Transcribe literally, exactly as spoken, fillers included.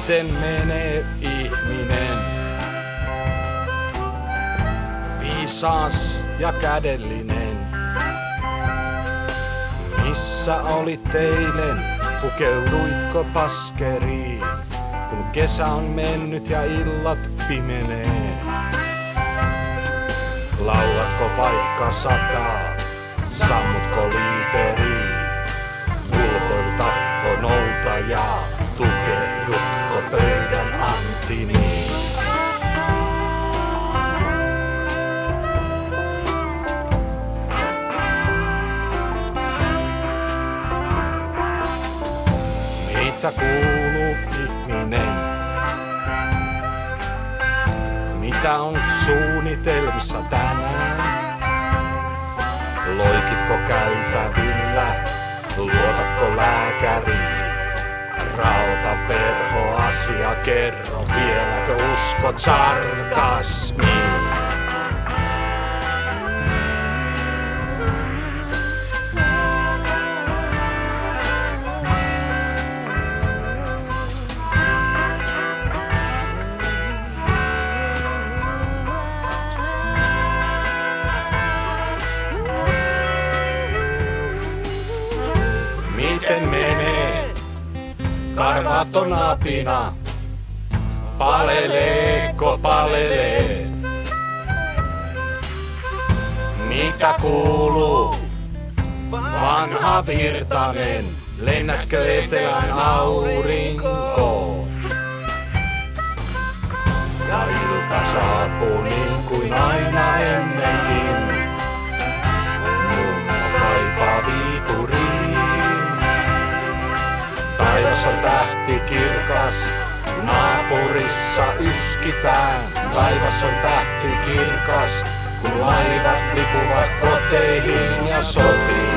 Miten menee ihminen? Viisas ja kädellinen. Missä olit eilen? Pukeuduitko paskeriin? Kun kesä on mennyt ja illat pimenee. Laulatko vaikka sataa? Sammutko liiteriin? Ulkoiltatko noutajaa? Tukehdutko pöydän antimiin? Mitä kuuluu ihminen? Mitä on suunnitelmissa tänään? Loikitko käytävillä? Luotatko lääkäriin? Rauta verho asia kerro, vieläkö uskot sarkasmiin? Miten menee? Karvaton apina. Paleleeko palelee? Mitä kuuluu? Vanha Virtanen, lennätkö etelän aurinkoon? Ja ilta saapuu niin kuin aina ennenkin. Mummo kaipaa Viipuriin. Taivas on tähti kirkas, naapurissa yskitään. Taivas on tähti kirkas, kun laivat lipuvat koteihin ja sotiin.